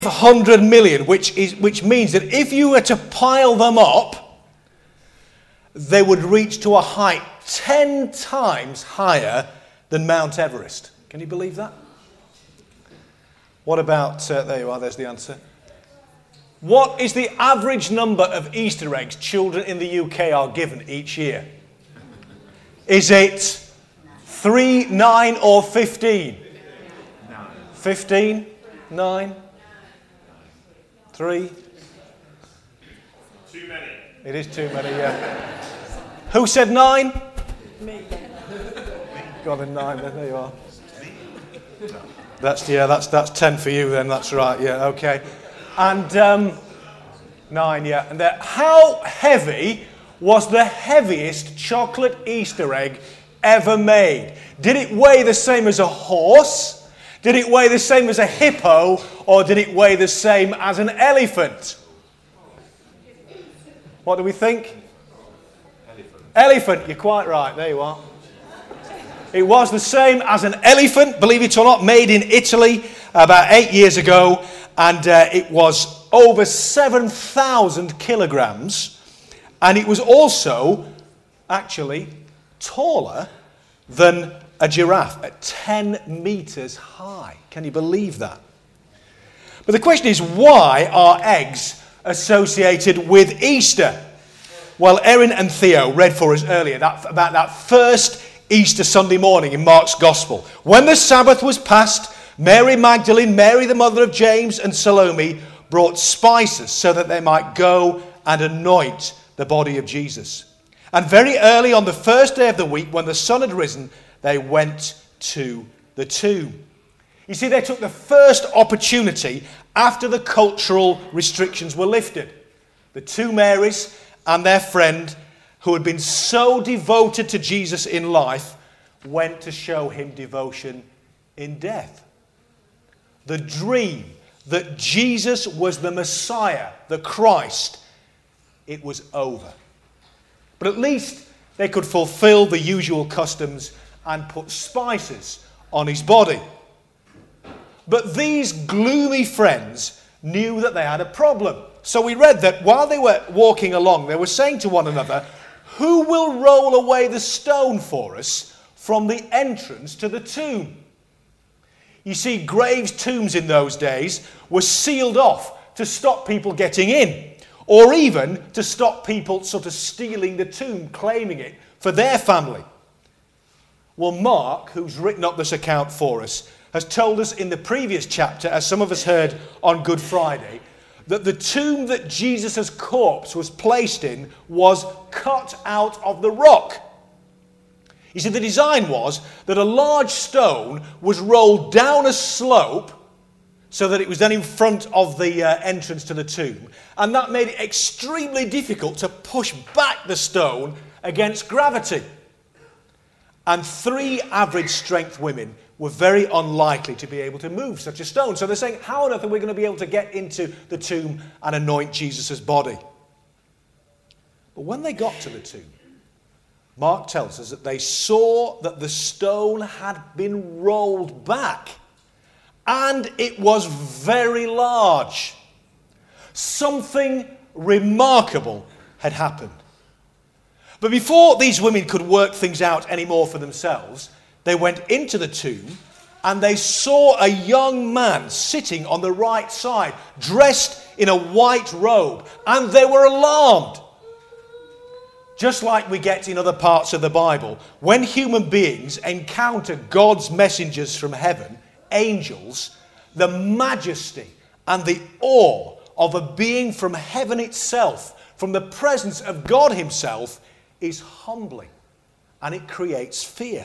500 million, which means that if you were to pile them up, they would reach to a height 10 times higher than Mount Everest. Can you believe that? What about, there you are, there's the answer. What is the average number of Easter eggs children in the UK are given each year? Is it 3, 9 or 15? 15? 9? 3? Too many. It is too many, yeah. Who said 9? Me. Got a 9 there you are. That's 10 for you then, that's right, yeah, okay. And 9, yeah. And how heavy was the heaviest chocolate Easter egg ever made? Did it weigh the same as a horse? Did it weigh the same as a hippo? Or did it weigh the same as an elephant? What do we think? Elephant, you're quite right, there you are. It was the same as an elephant, believe it or not, made in Italy about 8 years ago. And it was over 7,000 kilograms. And it was also actually taller than a giraffe at 10 meters high. Can you believe that? But the question is, why are eggs associated with Easter? Well, Erin and Theo read for us earlier about that first Easter Sunday morning in Mark's Gospel. When the Sabbath was past, Mary Magdalene, Mary the mother of James, and Salome brought spices so that they might go and anoint the body of Jesus. And very early on the first day of the week, when the sun had risen, they went to the tomb. You see, they took the first opportunity after the cultural restrictions were lifted. The two Marys and their friend, who had been so devoted to Jesus in life, went to show him devotion in death. The dream that Jesus was the Messiah, the Christ, it was over. But at least they could fulfill the usual customs and put spices on his body. But these gloomy friends knew that they had a problem. So we read that while they were walking along, they were saying to one another, "Who will roll away the stone for us from the entrance to the tomb?" You see, graves, tombs in those days were sealed off to stop people getting in, or even to stop people sort of stealing the tomb, claiming it for their family. Well, Mark, who's written up this account for us, has told us in the previous chapter, as some of us heard on Good Friday, that the tomb that Jesus' corpse was placed in was cut out of the rock. You see, the design was that a large stone was rolled down a slope so that it was then in front of the entrance to the tomb. And that made it extremely difficult to push back the stone against gravity. And 3 average strength women were very unlikely to be able to move such a stone. So they're saying, how on earth are we going to be able to get into the tomb and anoint Jesus' body? But when they got to the tomb, Mark tells us that they saw that the stone had been rolled back, and it was very large. Something remarkable had happened. But before these women could work things out anymore for themselves, they went into the tomb and they saw a young man sitting on the right side, dressed in a white robe, and they were alarmed. Just like we get in other parts of the Bible, when human beings encounter God's messengers from heaven, angels, the majesty and the awe of a being from heaven itself, from the presence of God himself, is humbling, and it creates fear.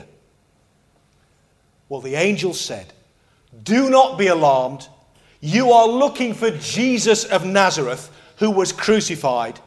Well, the angel said, "Do not be alarmed. You are looking for Jesus of Nazareth, who was crucified.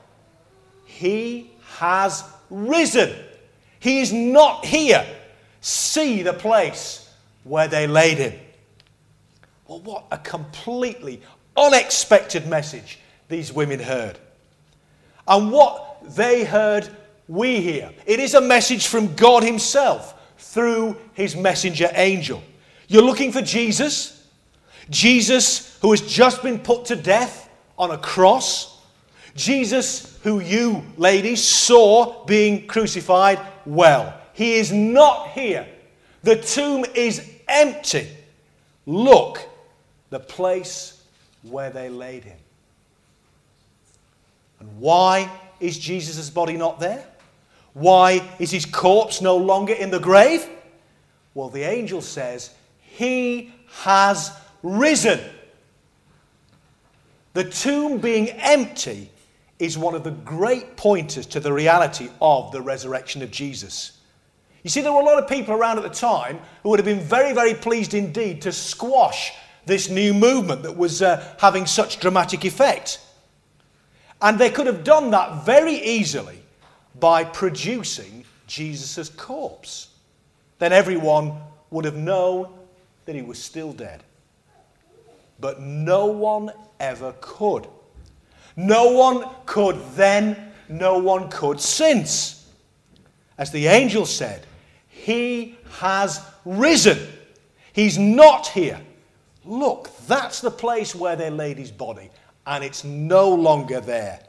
He has risen. He is not here. See the place where they laid him." Well, what a completely unexpected message these women heard. And what they heard, we hear. It is a message from God himself through his messenger angel. You're looking for Jesus? Jesus who has just been put to death on a cross. Jesus who you, ladies, saw being crucified. Well, he is not here. The tomb is empty. Look, the place where they laid him. And why is Jesus' body not there? Why is his corpse no longer in the grave? Well, the angel says, he has risen. The tomb being empty is one of the great pointers to the reality of the resurrection of Jesus. You see, there were a lot of people around at the time who would have been very, very pleased indeed to squash this new movement that was having such dramatic effect. And they could have done that very easily by producing Jesus' corpse. Then everyone would have known that he was still dead. But no one ever could. No one could then, no one could since. As the angel said, he has risen. He's not here. Look, that's the place where they laid his body, and it's no longer there.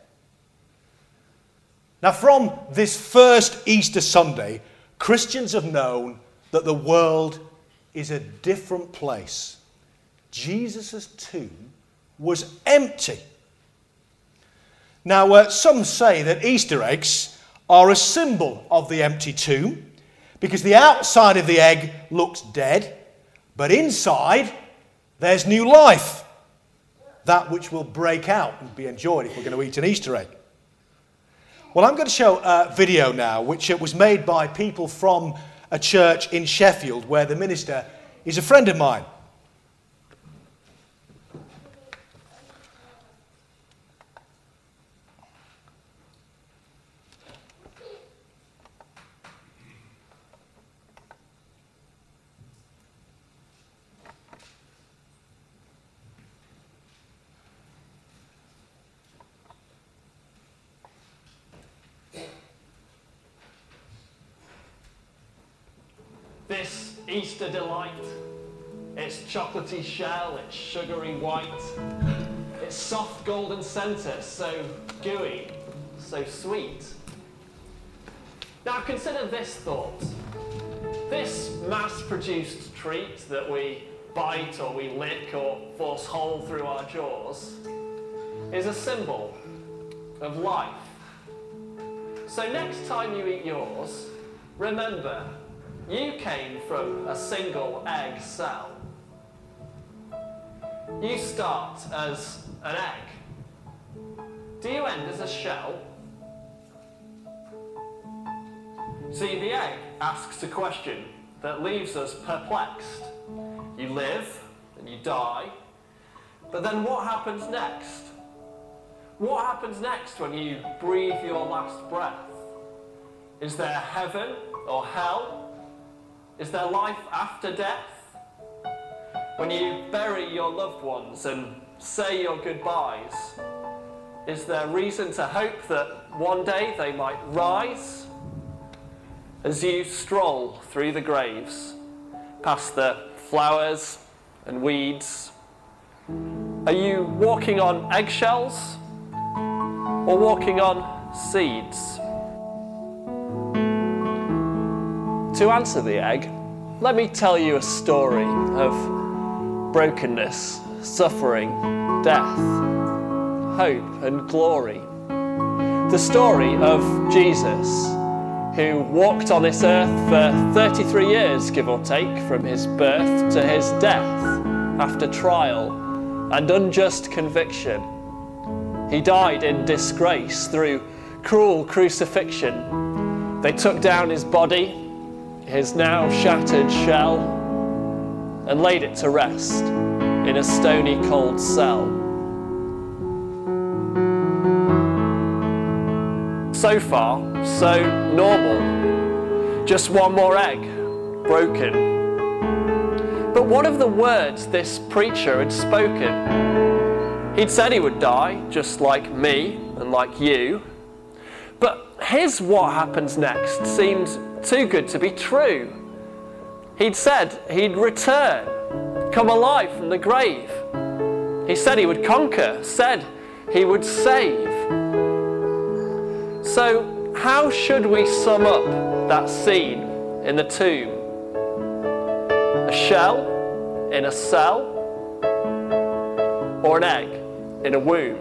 Now, from this first Easter Sunday, Christians have known that the world is a different place. Jesus' tomb was empty. Now, some say that Easter eggs are a symbol of the empty tomb because the outside of the egg looks dead, but inside there's new life, that which will break out and be enjoyed if we're going to eat an Easter egg. Well, I'm going to show a video now which was made by people from a church in Sheffield where the minister is a friend of mine. This Easter delight, its chocolatey shell, its sugary white, its soft golden centre, so gooey, so sweet. Now consider this thought. This mass-produced treat that we bite or we lick or force whole through our jaws is a symbol of life. So next time you eat yours, remember, you came from a single egg cell. You start as an egg. Do you end as a shell? See, the egg asks a question that leaves us perplexed. You live and you die, but then what happens next? What happens next when you breathe your last breath? Is there heaven or hell? Is there life after death? When you bury your loved ones and say your goodbyes, is there reason to hope that one day they might rise? As you stroll through the graves, past the flowers and weeds, are you walking on eggshells or walking on seeds? To answer the egg, let me tell you a story of brokenness, suffering, death, hope and glory. The story of Jesus, who walked on this earth for 33 years, give or take, from his birth to his death, after trial and unjust conviction. He died in disgrace through cruel crucifixion. They took down his body, his now shattered shell, and laid it to rest in a stony cold cell. So far, so normal. Just one more egg, broken. But what of the words this preacher had spoken? He'd said he would die, just like me and like you. But his what happens next seemed too good to be true. He'd said he'd return, come alive from the grave. He said he would conquer, said he would save. So how should we sum up that scene in the tomb? A shell in a cell, or an egg in a womb?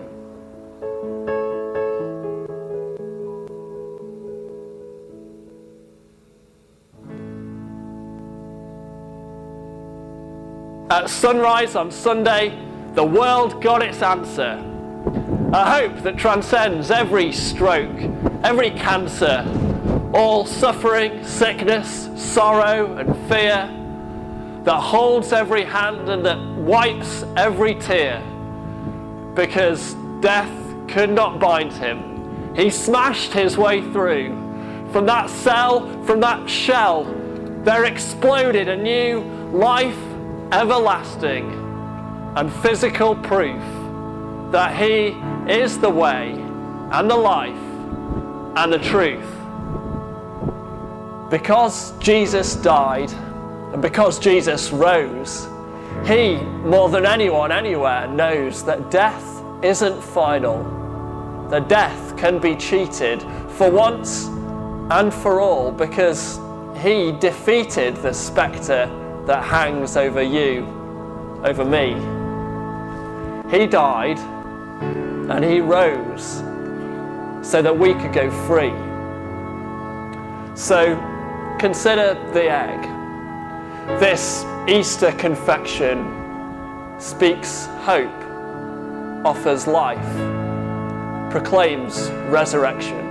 At sunrise on Sunday, the world got its answer. A hope that transcends every stroke, every cancer, all suffering, sickness, sorrow and fear, that holds every hand and that wipes every tear. Because death could not bind him. He smashed his way through. From that cell, from that shell, there exploded a new life, everlasting and physical proof that he is the way and the life and the truth. Because Jesus died and because Jesus rose, he, more than anyone anywhere, knows that death isn't final, that death can be cheated for once and for all, because he defeated the spectre that hangs over you, over me. He died and he rose so that we could go free. So consider the egg. This Easter confection speaks hope, offers life, proclaims resurrection.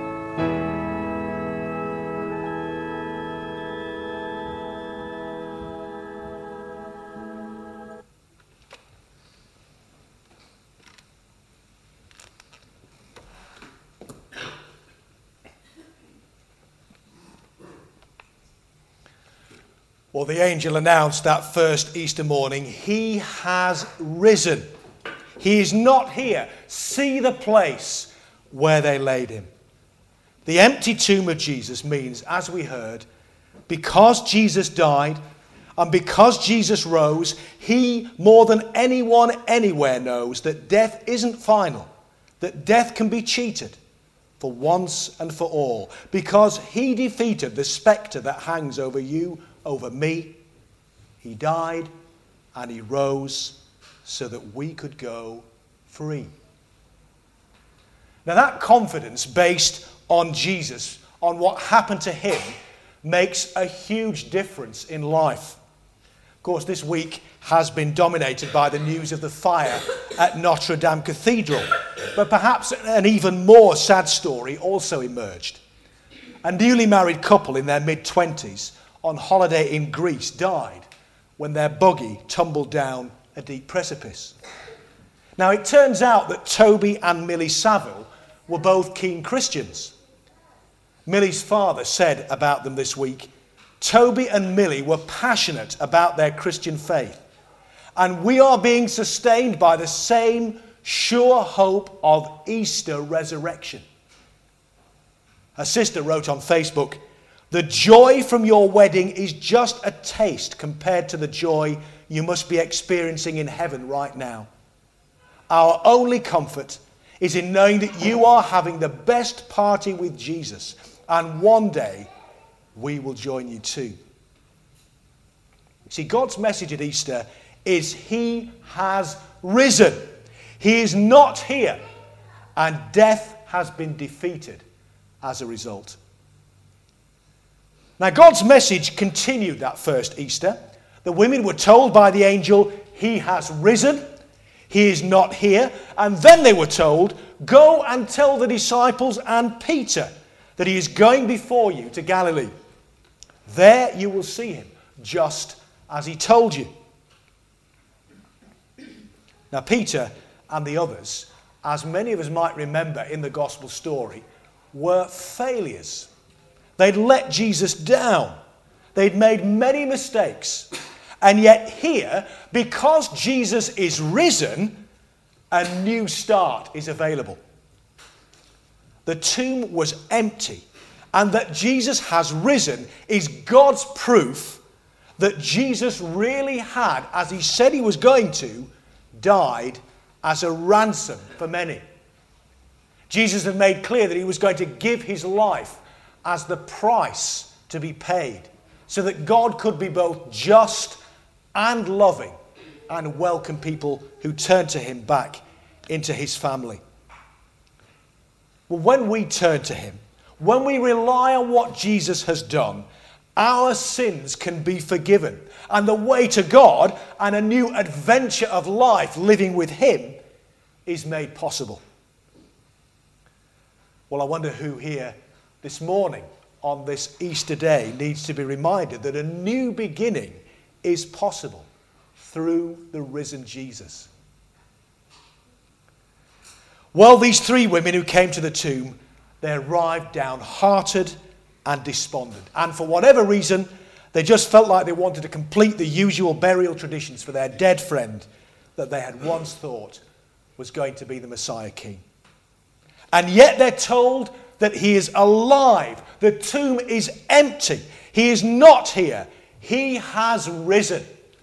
Well, the angel announced that first Easter morning, he has risen. He is not here. See the place where they laid him. The empty tomb of Jesus means, as we heard, because Jesus died and because Jesus rose, he, more than anyone anywhere, knows that death isn't final, that death can be cheated for once and for all, because he defeated the spectre that hangs over you, over me. He died and he rose so that we could go free. Now that confidence based on Jesus, on what happened to him, makes a huge difference in life. Of course, this week has been dominated by the news of the fire at Notre Dame Cathedral, but perhaps an even more sad story also emerged. A newly married couple in their mid-20s on holiday in Greece died when their buggy tumbled down a deep precipice. Now, it turns out that Toby and Millie Saville were both keen Christians. Millie's father said about them this week, Toby and Millie were passionate about their Christian faith, and we are being sustained by the same sure hope of Easter resurrection. Her sister wrote on Facebook, the joy from your wedding is just a taste compared to the joy you must be experiencing in heaven right now. Our only comfort is in knowing that you are having the best party with Jesus, and one day we will join you too. See, God's message at Easter is he has risen. He is not here, and death has been defeated as a result. Now, God's message continued that first Easter. The women were told by the angel, he has risen, he is not here. And then they were told, go and tell the disciples and Peter that he is going before you to Galilee. There you will see him, just as he told you. Now, Peter and the others, as many of us might remember in the gospel story, were failures. They'd let Jesus down. They'd made many mistakes. And yet here, because Jesus is risen, a new start is available. The tomb was empty, and that Jesus has risen is God's proof that Jesus really had, as he said he was going to, died as a ransom for many. Jesus had made clear that he was going to give his life as the price to be paid, so that God could be both just and loving and welcome people who turn to him back into his family. Well, when we turn to him, when we rely on what Jesus has done, our sins can be forgiven. And the way to God and a new adventure of life living with him is made possible. Well, I wonder who here this morning on this Easter day needs to be reminded that a new beginning is possible through the risen Jesus. Well, these three women who came to the tomb, they arrived downhearted and despondent. And for whatever reason, they just felt like they wanted to complete the usual burial traditions for their dead friend that they had once thought was going to be the Messiah King. And yet they're told that he is alive. The tomb is empty. He is not here. He has risen.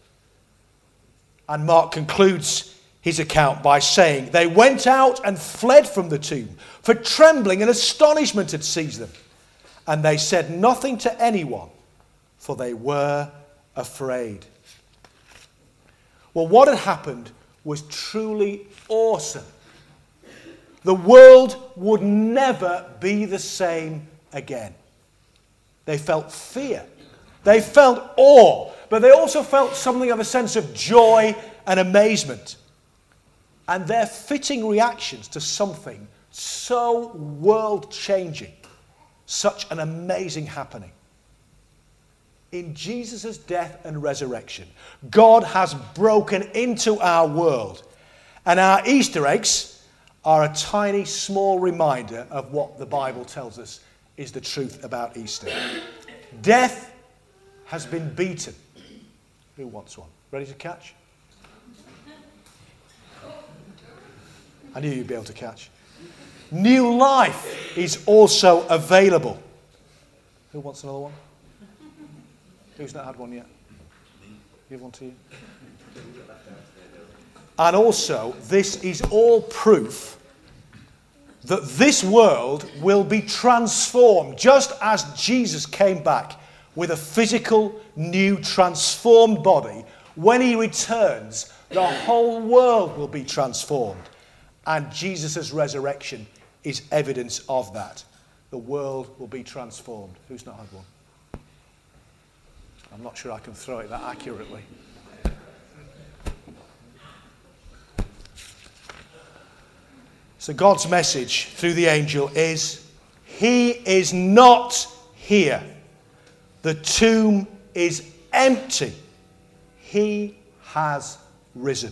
And Mark concludes his account by saying, they went out and fled from the tomb, for trembling and astonishment had seized them. And they said nothing to anyone, for they were afraid. Well, what had happened was truly awesome. The world would never be the same again. They felt fear. They felt awe. But they also felt something of a sense of joy and amazement. And they're fitting reactions to something so world-changing, such an amazing happening. In Jesus' death and resurrection, God has broken into our world. And our Easter eggs are a tiny, small reminder of what the Bible tells us is the truth about Easter. Death has been beaten. Who wants one? Ready to catch? I knew you'd be able to catch. New life is also available. Who wants another one? Who's not had one yet? Give one to you. And also, this is all proof that this world will be transformed, just as Jesus came back with a physical, new, transformed body. When he returns, the whole world will be transformed. And Jesus' resurrection is evidence of that. The world will be transformed. Who's not had one? I'm not sure I can throw it that accurately. So God's message through the angel is, he is not here. The tomb is empty. He has risen.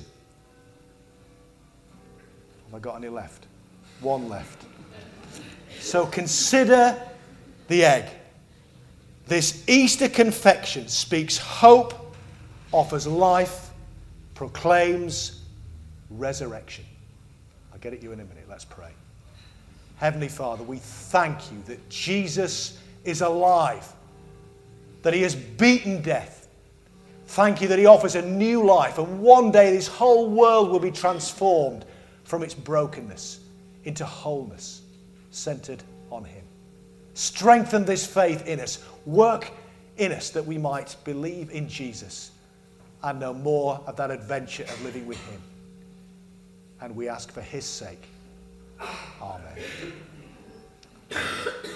Have I got any left? One left. So consider the egg. This Easter confection speaks hope, offers life, proclaims resurrection. I'll get at you in a minute. Let's pray. Heavenly Father, we thank you that Jesus is alive, that he has beaten death. Thank you that he offers a new life, and one day this whole world will be transformed from its brokenness into wholeness, centered on him. Strengthen this faith in us. Work in us that we might believe in Jesus and know more of that adventure of living with him. And we ask for his sake. Amen.